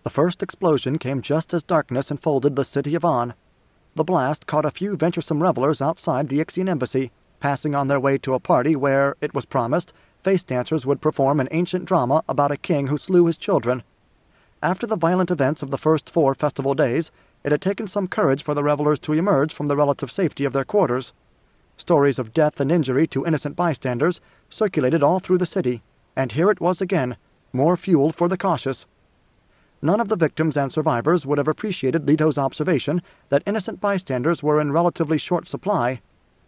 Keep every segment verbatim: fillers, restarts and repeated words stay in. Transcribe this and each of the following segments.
The first explosion came just as darkness enfolded the city of On. The blast caught a few venturesome revelers outside the Ixian embassy, passing on their way to a party where, it was promised, face dancers would perform an ancient drama about a king who slew his children. After the violent events of the first four festival days, it had taken some courage for the revelers to emerge from the relative safety of their quarters. Stories of death and injury to innocent bystanders circulated all through the city, and here it was again, more fuel for the cautious. None of the victims and survivors would have appreciated Leto's observation that innocent bystanders were in relatively short supply.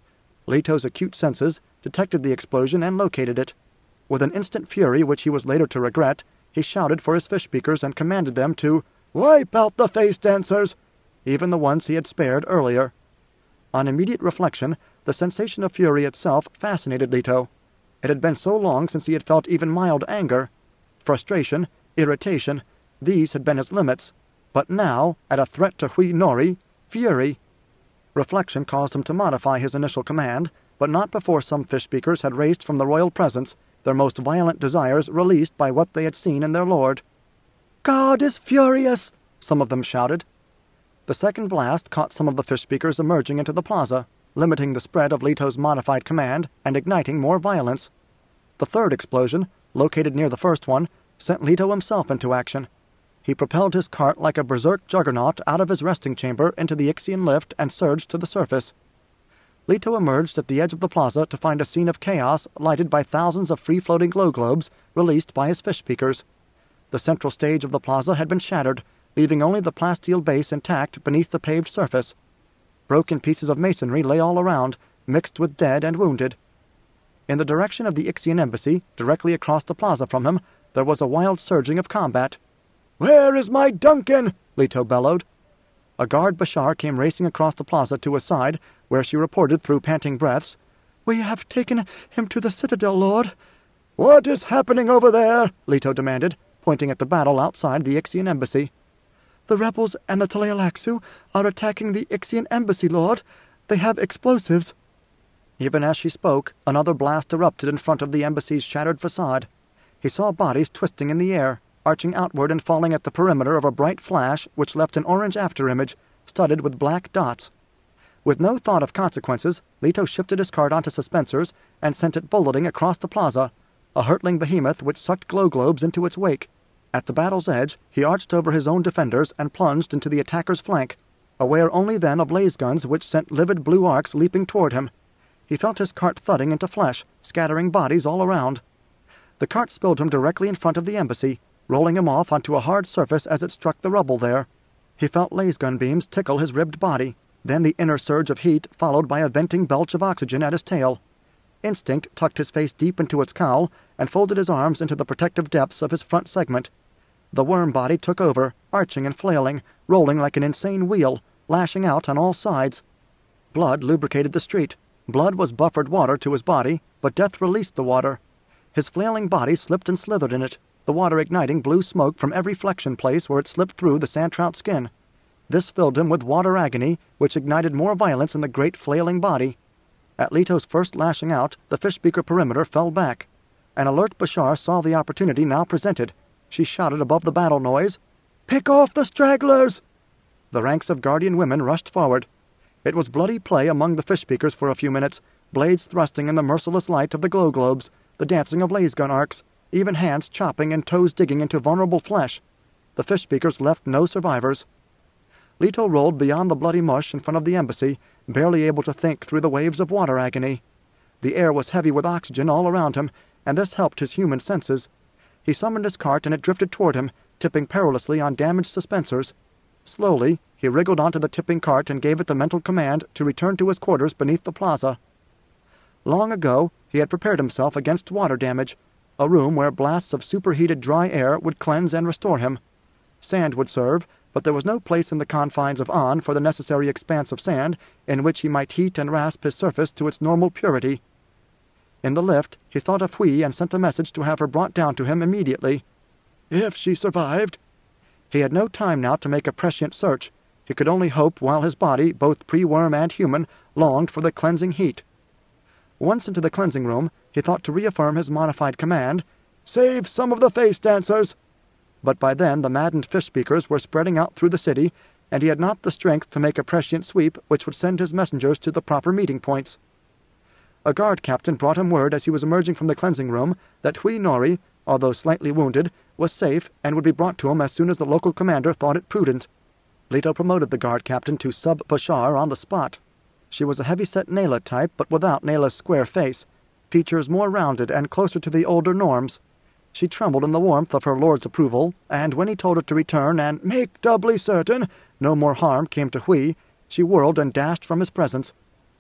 Leto's acute senses detected the explosion and located it. With an instant fury which he was later to regret, he shouted for his fish-speakers and commanded them to "wipe out the face-dancers," even the ones he had spared earlier. On immediate reflection, the sensation of fury itself fascinated Leto. It had been so long since he had felt even mild anger. Frustration, irritation, these had been his limits. But now, at a threat to Hui Nori, fury. Reflection caused him to modify his initial command, but not before some fish-speakers had raised from the royal presence their most violent desires released by what they had seen in their lord. "God is furious!" some of them shouted. The second blast caught some of the fish-speakers emerging into the plaza, limiting the spread of Leto's modified command and igniting more violence. The third explosion, located near the first one, sent Leto himself into action. He propelled his cart like a berserk juggernaut out of his resting chamber into the Ixian lift and surged to the surface. Leto emerged at the edge of the plaza to find a scene of chaos lighted by thousands of free-floating glow globes released by his fish-speakers. The central stage of the plaza had been shattered, leaving only the plasteel base intact beneath the paved surface. Broken pieces of masonry lay all around, mixed with dead and wounded. In the direction of the Ixian embassy, directly across the plaza from him, there was a wild surging of combat. "Where is my Duncan?" Leto bellowed. A guard Bashar came racing across the plaza to his side, where she reported through panting breaths, "We have taken him to the citadel, Lord." "What is happening over there?" Leto demanded, pointing at the battle outside the Ixian embassy. "The rebels and the Tleilaxu are attacking the Ixian embassy, Lord. They have explosives." Even as she spoke, another blast erupted in front of the embassy's shattered facade. He saw bodies twisting in the air, arching outward and falling at the perimeter of a bright flash which left an orange afterimage, studded with black dots. With no thought of consequences, Leto shifted his cart onto suspensors and sent it bulleting across the plaza, a hurtling behemoth which sucked glow globes into its wake. At the battle's edge, he arched over his own defenders and plunged into the attacker's flank, aware only then of laser guns which sent livid blue arcs leaping toward him. He felt his cart thudding into flesh, scattering bodies all around. The cart spilled him directly in front of the embassy, rolling him off onto a hard surface as it struck the rubble there. He felt laser gun beams tickle his ribbed body, then the inner surge of heat followed by a venting belch of oxygen at his tail. Instinct tucked his face deep into its cowl and folded his arms into the protective depths of his front segment. The worm body took over, arching and flailing, rolling like an insane wheel, lashing out on all sides. Blood lubricated the street. Blood was buffered water to his body, but death released the water. His flailing body slipped and slithered in it, the water igniting blue smoke from every flexion place where it slipped through the sand-trout skin. This filled him with water agony, which ignited more violence in the great flailing body. At Leto's first lashing out, the fish-speaker perimeter fell back. An alert Bashar saw the opportunity now presented. She shouted above the battle noise, "Pick off the stragglers!" The ranks of guardian women rushed forward. It was bloody play among the fish-speakers for a few minutes, blades thrusting in the merciless light of the glow globes, the dancing of laser gun arcs, even hands chopping and toes digging into vulnerable flesh. The fish-speakers left no survivors. Leto rolled beyond the bloody mush in front of the embassy, barely able to think through the waves of water agony. The air was heavy with oxygen all around him, and this helped his human senses. He summoned his cart and it drifted toward him, tipping perilously on damaged suspensors. Slowly, he wriggled onto the tipping cart and gave it the mental command to return to his quarters beneath the plaza. Long ago, he had prepared himself against water damage, a room where blasts of superheated dry air would cleanse and restore him. Sand would serve, but there was no place in the confines of On for the necessary expanse of sand in which he might heat and rasp his surface to its normal purity. In the lift, he thought of Hui and sent a message to have her brought down to him immediately. If she survived. He had no time now to make a prescient search. He could only hope while his body, both pre-worm and human, longed for the cleansing heat. Once into the cleansing room, he thought to reaffirm his modified command, "Save some of the face dancers!" But by then the maddened fish-speakers were spreading out through the city, and he had not the strength to make a prescient sweep which would send his messengers to the proper meeting points. A guard captain brought him word as he was emerging from the cleansing room that Hui Nori, although slightly wounded, was safe and would be brought to him as soon as the local commander thought it prudent. Leto promoted the guard captain to sub-Bashar on the spot. She was a heavy-set Nayla type, but without Nayla's square face, features more rounded and closer to the older norms. She trembled in the warmth of her lord's approval, and when he told her to return and make doubly certain no more harm came to Hui, she whirled and dashed from his presence.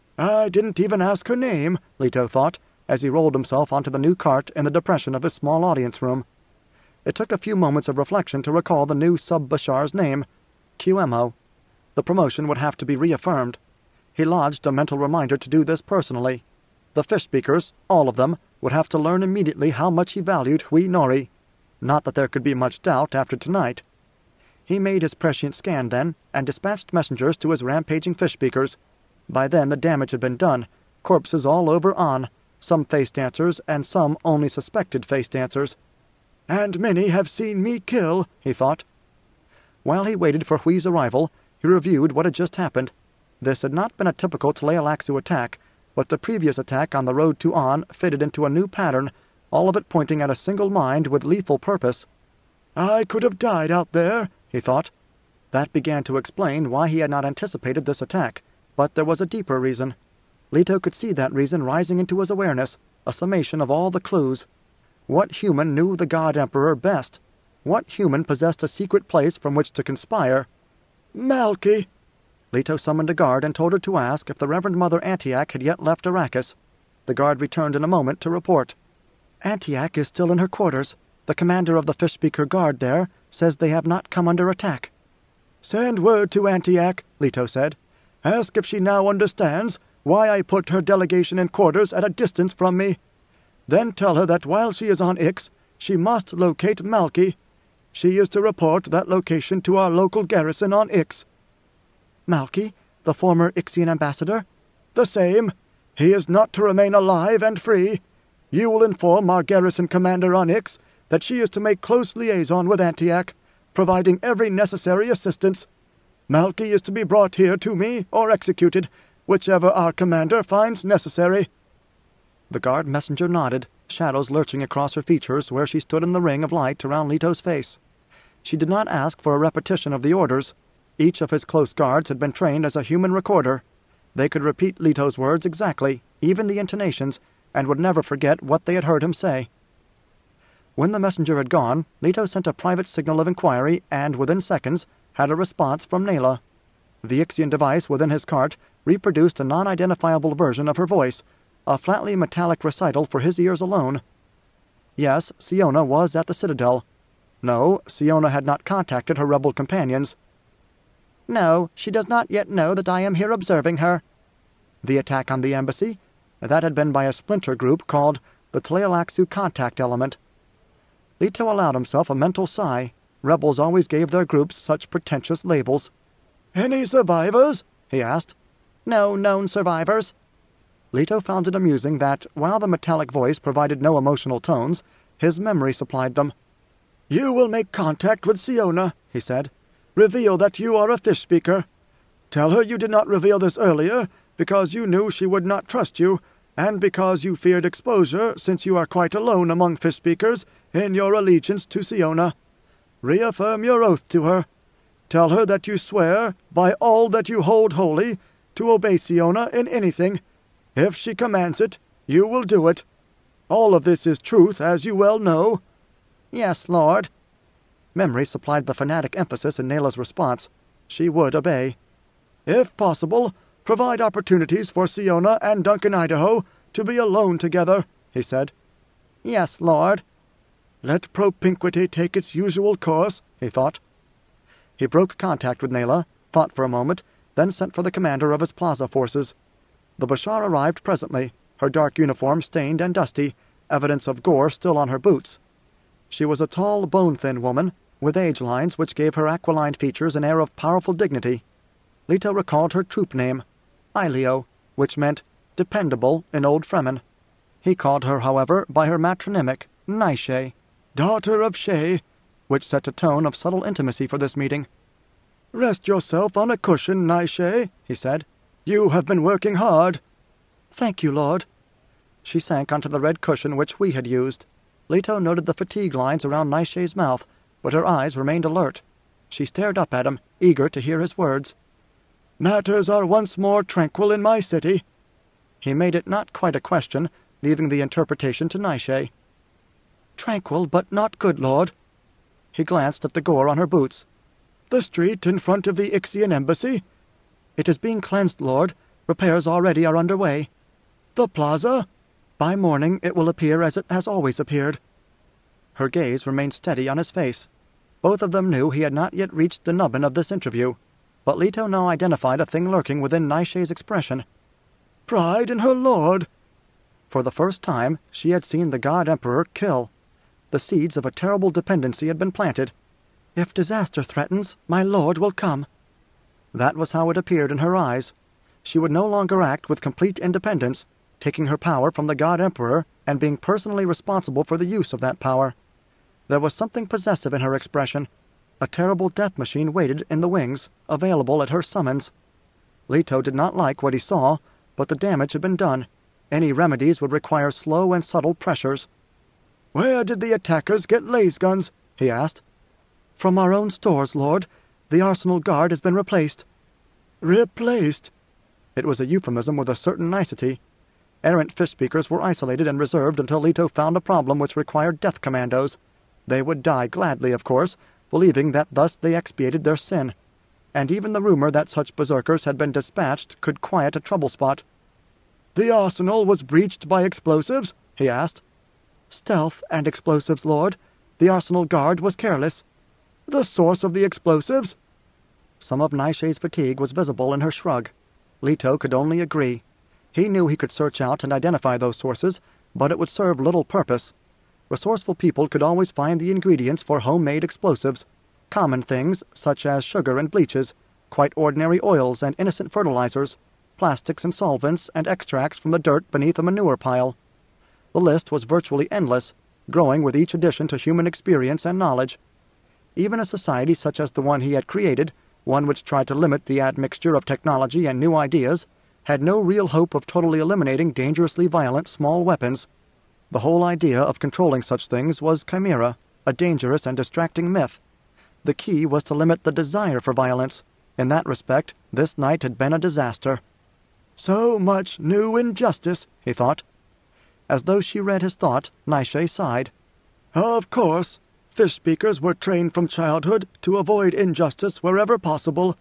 I didn't even ask her name, Leto thought, as he rolled himself onto the new cart in the depression of his small audience room. It took a few moments of reflection to recall the new sub-Bashar's name, Q M O. The promotion would have to be reaffirmed. He lodged a mental reminder to do this personally. The fish-speakers, all of them, would have to learn immediately how much he valued Hui Nori. Not that there could be much doubt after tonight. He made his prescient scan then, and dispatched messengers to his rampaging fish-speakers. By then the damage had been done, corpses all over On, some face-dancers and some only suspected face-dancers. And many have seen me kill, he thought. While he waited for Hui's arrival, he reviewed what had just happened. This had not been a typical Tleilaxu attack, but the previous attack on the road to On fitted into a new pattern, all of it pointing at a single mind with lethal purpose. I could have died out there, he thought. That began to explain why he had not anticipated this attack, but there was a deeper reason. Leto could see that reason rising into his awareness, a summation of all the clues. What human knew the God Emperor best? What human possessed a secret place from which to conspire? Malky! Leto summoned a guard and told her to ask if the Reverend Mother Antiac had yet left Arrakis. The guard returned in a moment to report. Antiac is still in her quarters. The commander of the Fish-Speaker Guard there says they have not come under attack. Send word to Antiac, Leto said. Ask if she now understands why I put her delegation in quarters at a distance from me. Then tell her that while she is on Ix, she must locate Malky. She is to report that location to our local garrison on Ix. Malky, the former Ixian ambassador? The same. He is not to remain alive and free. You will inform our garrison commander on Ix that she is to make close liaison with Antiac, providing every necessary assistance. Malky is to be brought here to me or executed, whichever our commander finds necessary. The guard messenger nodded, shadows lurching across her features where she stood in the ring of light around Leto's face. She did not ask for a repetition of the orders. Each of his close guards had been trained as a human recorder. They could repeat Leto's words exactly, even the intonations, and would never forget what they had heard him say. When the messenger had gone, Leto sent a private signal of inquiry and, within seconds, had a response from Nayla. The Ixian device within his cart reproduced a non-identifiable version of her voice, a flatly metallic recital for his ears alone. Yes, Siona was at the Citadel. No, Siona had not contacted her rebel companions. No, she does not yet know that I am here observing her. The attack on the embassy? That had been by a splinter group called the Tleilaxu Contact Element. Leto allowed himself a mental sigh. Rebels always gave their groups such pretentious labels. Any survivors? He asked. No known survivors. Leto found it amusing that, while the metallic voice provided no emotional tones, his memory supplied them. You will make contact with Siona, he said. Reveal that you are a fish-speaker. Tell her you did not reveal this earlier, because you knew she would not trust you, and because you feared exposure, since you are quite alone among fish-speakers in your allegiance to Siona. Reaffirm your oath to her. Tell her that you swear, by all that you hold holy, to obey Siona in anything. If she commands it, you will do it. All of this is truth, as you well know. Yes, Lord. Memory supplied the fanatic emphasis in Nayla's response. She would obey. If possible, provide opportunities for Siona and Duncan Idaho to be alone together, he said. Yes, Lord. Let propinquity take its usual course, he thought. He broke contact with Nayla, thought for a moment, then sent for the commander of his plaza forces. The Bashar arrived presently, her dark uniform stained and dusty, evidence of gore still on her boots. She was a tall, bone-thin woman, with age lines which gave her aquiline features an air of powerful dignity. Leto recalled her troop name, Ileo, which meant dependable in Old Fremen. He called her, however, by her matronymic, Naishe, daughter of Shay, which set a tone of subtle intimacy for this meeting. "Rest yourself on a cushion, Naishe," he said. "You have been working hard." "Thank you, Lord." She sank onto the red cushion which we had used. Leto noted the fatigue lines around Naishe's mouth, but her eyes remained alert. She stared up at him, eager to hear his words. "Matters are once more tranquil in my city." He made it not quite a question, leaving the interpretation to Naishe. "Tranquil, but not good, Lord." He glanced at the gore on her boots. "The street in front of the Ixian embassy?" "It is being cleansed, Lord. Repairs already are under way." "The plaza?" "By morning it will appear as it has always appeared." Her gaze remained steady on his face. Both of them knew he had not yet reached the nubbin of this interview, but Leto now identified a thing lurking within Naishe's expression. Pride in her lord! For the first time she had seen the God Emperor kill. The seeds of a terrible dependency had been planted. "If disaster threatens, my lord will come." That was how it appeared in her eyes. She would no longer act with complete independence, taking her power from the God Emperor and being personally responsible for the use of that power. There was something possessive in her expression. A terrible death machine waited in the wings, available at her summons. Leto did not like what he saw, but the damage had been done. Any remedies would require slow and subtle pressures. "Where did the attackers get laser guns?" he asked. "From our own stores, Lord. The arsenal guard has been replaced." "Replaced?" It was a euphemism with a certain nicety. Errant fish-speakers were isolated and reserved until Leto found a problem which required death commandos. They would die gladly, of course, believing that thus they expiated their sin. And even the rumor that such berserkers had been dispatched could quiet a trouble spot. "The arsenal was breached by explosives?" he asked. "Stealth and explosives, Lord. The arsenal guard was careless." "The source of the explosives?" Some of Naishe's fatigue was visible in her shrug. Leto could only agree. He knew he could search out and identify those sources, but it would serve little purpose. Resourceful people could always find the ingredients for homemade explosives. Common things, such as sugar and bleaches, quite ordinary oils and innocent fertilizers, plastics and solvents and extracts from the dirt beneath a manure pile. The list was virtually endless, growing with each addition to human experience and knowledge. Even a society such as the one he had created, one which tried to limit the admixture of technology and new ideas, had no real hope of totally eliminating dangerously violent small weapons. The whole idea of controlling such things was chimera, a dangerous and distracting myth. The key was to limit the desire for violence. In that respect, this night had been a disaster. "So much new injustice," he thought. As though she read his thought, Naishe sighed. "Of course. Fish-speakers were trained from childhood to avoid injustice wherever possible."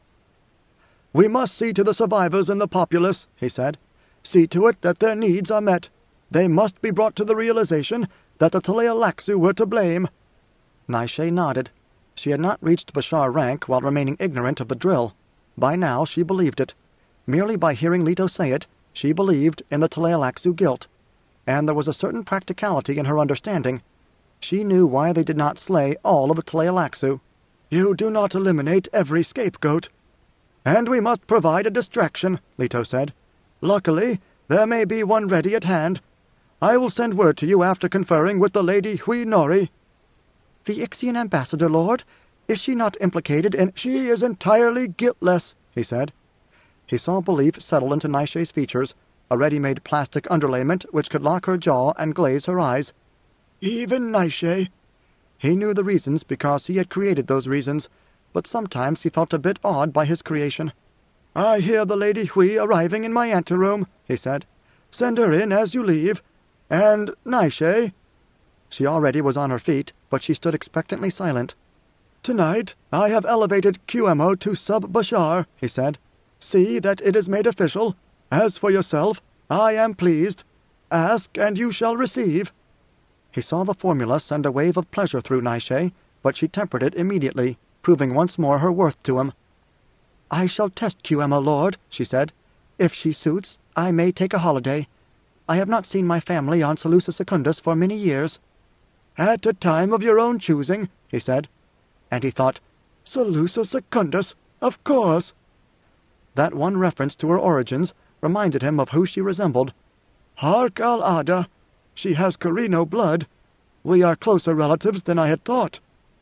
"We must see to the survivors in the populace," he said. "See to it that their needs are met. They must be brought to the realization that the Tleilaxu were to blame." Naishe nodded. She had not reached Bashar rank while remaining ignorant of the drill. By now she believed it. Merely by hearing Leto say it, she believed in the Tleilaxu guilt. And there was a certain practicality in her understanding. She knew why they did not slay all of the Tleilaxu. "You do not eliminate every scapegoat." "And we must provide a distraction," Leto said. "Luckily, there may be one ready at hand. I will send word to you after conferring with the Lady Hui Nori." "The Ixian ambassador, Lord? Is she not implicated in—" "She is entirely guiltless," he said. He saw belief settle into Naishe's features, a ready-made plastic underlayment which could lock her jaw and glaze her eyes. "Even Naishe." He knew the reasons because he had created those reasons, but sometimes he felt a bit awed by his creation. "I hear the Lady Hui arriving in my anteroom," he said. "Send her in as you leave. And, Naishe—" She already was on her feet, but she stood expectantly silent. "Tonight I have elevated Q M O to Sub-Bashar," he said. "See that it is made official. As for yourself, I am pleased. Ask, and you shall receive." He saw the formula send a wave of pleasure through Naishe, but she tempered it immediately, proving once more her worth to him. "I shall test Q M O, Lord," she said. "If she suits, I may take a holiday. I have not seen my family on Salusa Secundus for many years." "At a time of your own choosing," he said. And he thought, "Salusa Secundus, of course." That one reference to her origins reminded him of who she resembled. "Hark al-Ada. She has Carino blood. We are closer relatives than I had thought."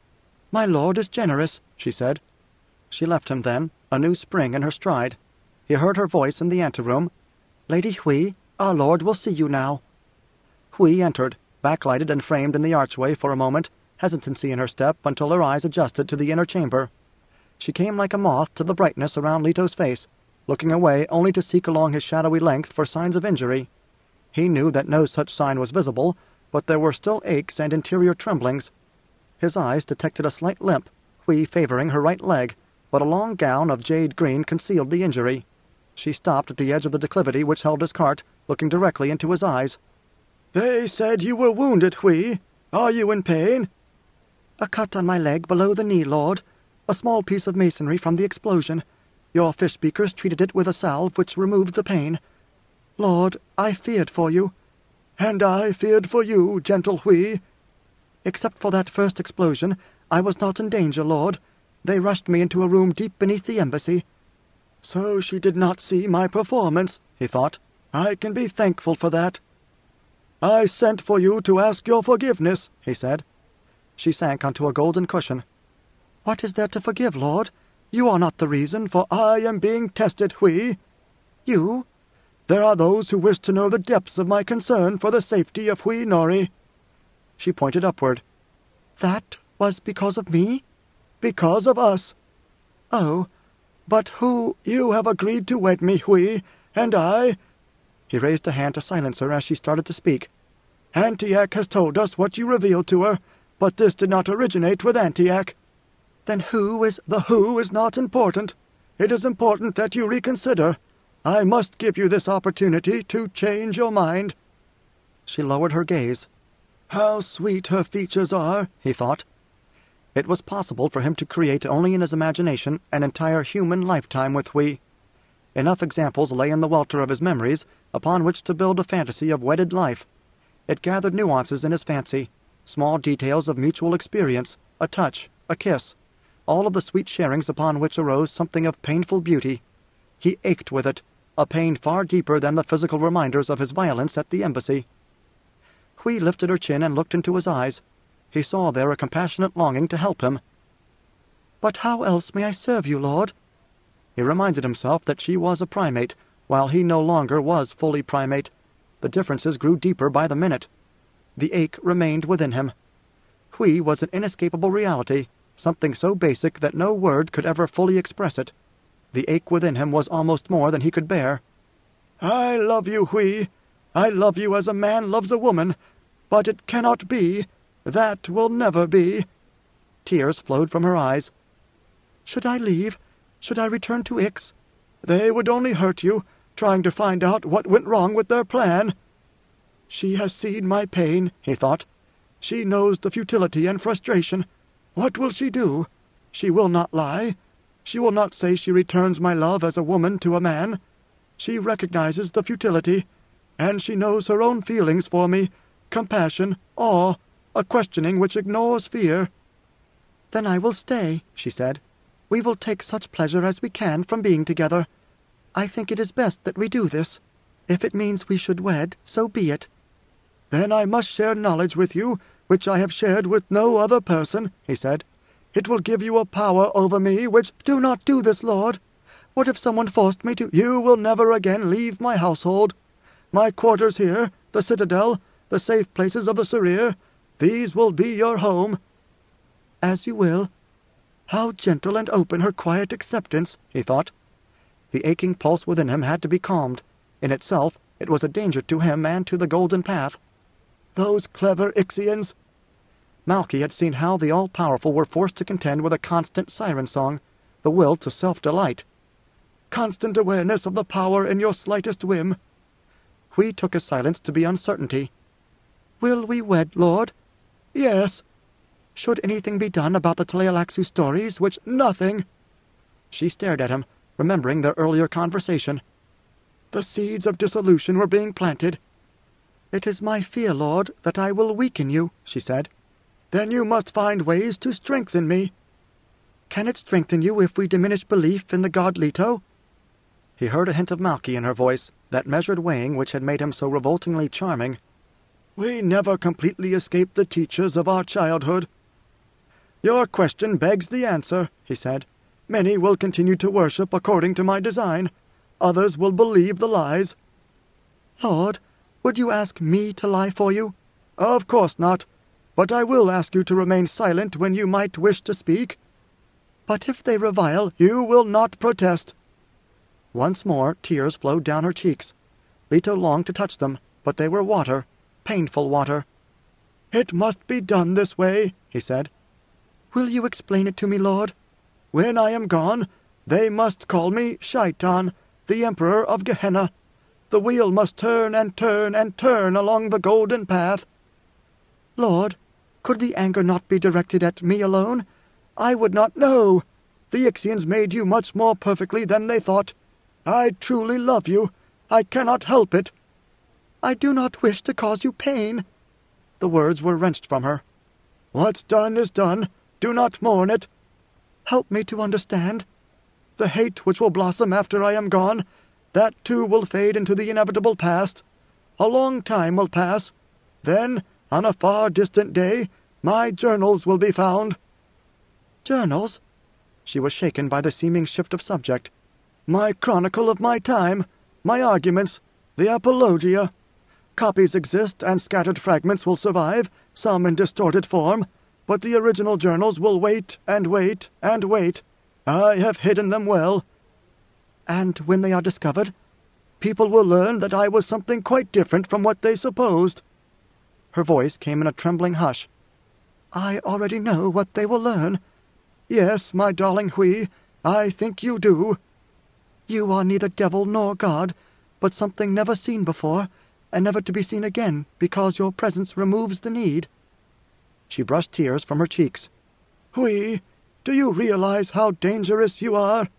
"My lord is generous," she said. She left him then, a new spring in her stride. He heard her voice in the anteroom. "Lady Hui, our lord will see you now." Hui entered, backlighted and framed in the archway for a moment, hesitancy in her step until her eyes adjusted to the inner chamber. She came like a moth to the brightness around Leto's face, looking away only to seek along his shadowy length for signs of injury. He knew that no such sign was visible, but there were still aches and interior tremblings. His eyes detected a slight limp, Hui favoring her right leg, but a long gown of jade green concealed the injury. She stopped at the edge of the declivity which held his cart, looking directly into his eyes. "They said you were wounded, Hui. Are you in pain?" "A cut on my leg below the knee, lord. A small piece of masonry from the explosion. Your fish speakers treated it with a salve which removed the pain. Lord, I feared for you." "And I feared for you, gentle Hui." "Except for that first explosion, I was not in danger, lord. They rushed me into a room deep beneath the embassy." "So she did not see my performance," he thought. "I can be thankful for that." "I sent for you to ask your forgiveness," he said. She sank onto a golden cushion. "What is there to forgive, lord? You are not the reason, for I am being tested, Hui." "You?" "There are those who wish to know the depths of my concern for the safety of Hui Nori." She pointed upward. "That was because of me?" "Because of us." "Oh, but who—" "You have agreed to wed me, Hui, and I—" He raised a hand to silence her as she started to speak. "Antiac has told us what you revealed to her, but this did not originate with Antiac." "Then who is—" "The who is not important. It is important that you reconsider. I must give you this opportunity to change your mind." She lowered her gaze. "How sweet her features are," he thought. It was possible for him to create only in his imagination an entire human lifetime with Hui. Enough examples lay in the welter of his memories upon which to build a fantasy of wedded life. It gathered nuances in his fancy, small details of mutual experience, a touch, a kiss, all of the sweet sharings upon which arose something of painful beauty. He ached with it, a pain far deeper than the physical reminders of his violence at the embassy. Hui lifted her chin and looked into his eyes. He saw there a compassionate longing to help him. "But how else may I serve you, lord?" He reminded himself that she was a primate, while he no longer was fully primate. The differences grew deeper by the minute. The ache remained within him. Hui was an inescapable reality, something so basic that no word could ever fully express it. The ache within him was almost more than he could bear. "I love you, Hui. I love you as a man loves a woman. But it cannot be. That will never be." Tears flowed from her eyes. "Should I leave? Should I return to Ix?" "They would only hurt you, trying to find out what went wrong with their plan." "She has seen my pain," he thought. "She knows the futility and frustration. What will she do? She will not lie. She will not say she returns my love as a woman to a man. She recognizes the futility, and she knows her own feelings for me, compassion, awe, a questioning which ignores fear." "Then I will stay," she said. "We will take such pleasure as we can from being together. I think it is best that we do this. If it means we should wed, so be it." "Then I must share knowledge with you, which I have shared with no other person," he said. "It will give you a power over me which—" "Do not do this, lord. What if someone forced me to—" "You will never again leave my household. My quarters here, the citadel, the safe places of the Sarir, these will be your home." "As you will." How gentle and open her quiet acceptance, he thought. The aching pulse within him had to be calmed. In itself, it was a danger to him and to the Golden Path. Those clever Ixians! Malky had seen how the all-powerful were forced to contend with a constant siren song, the will to self-delight. Constant awareness of the power in your slightest whim. Hui took his silence to be uncertainty. "Will we wed, lord?" "Yes." "Should anything be done about the Tleilaxu stories, which—" "Nothing." She stared at him, remembering their earlier conversation. "The seeds of dissolution were being planted." "It is my fear, lord, that I will weaken you," she said. "Then you must find ways to strengthen me." "Can it strengthen you if we diminish belief in the god Leto?" He heard a hint of Malky in her voice, that measured weighing which had made him so revoltingly charming. "We never completely escape the teachers of our childhood." "Your question begs the answer," he said. "Many will continue to worship according to my design. Others will believe the lies." "Lord, would you ask me to lie for you?" "Of course not. But I will ask you to remain silent when you might wish to speak." "But if they revile—" "You will not protest." Once more tears flowed down her cheeks. Leto longed to touch them, but they were water, painful water. "It must be done this way," he said. "Will you explain it to me, Lord?" "When I am gone, they must call me Shaitan, the Emperor of Gehenna. The wheel must turn and turn and turn along the golden path." "Lord, could the anger not be directed at me alone? "I would not know. The Ixians made you much more perfectly than they thought. I truly love you. I cannot help it." "I do not wish to cause you pain." The words were wrenched from her. "What's done is done. Do not mourn it." "Help me to understand." "The hate which will blossom after I am gone, that too will fade into the inevitable past. A long time will pass. Then, on a far distant day, my journals will be found." "Journals?" She was shaken by the seeming shift of subject. "My chronicle of my time, my arguments, the apologia. Copies exist, and scattered fragments will survive, some in distorted form, but the original journals will wait and wait and wait. I have hidden them well." "And when they are discovered?" "People will learn that I was something quite different from what they supposed." Her voice came in a trembling hush. "I already know what they will learn." "Yes, my darling Hui, I think you do." "You are neither devil nor God, but something never seen before, and never to be seen again, because your presence removes the need." She brushed tears from her cheeks. "Hui, do you realize how dangerous you are?"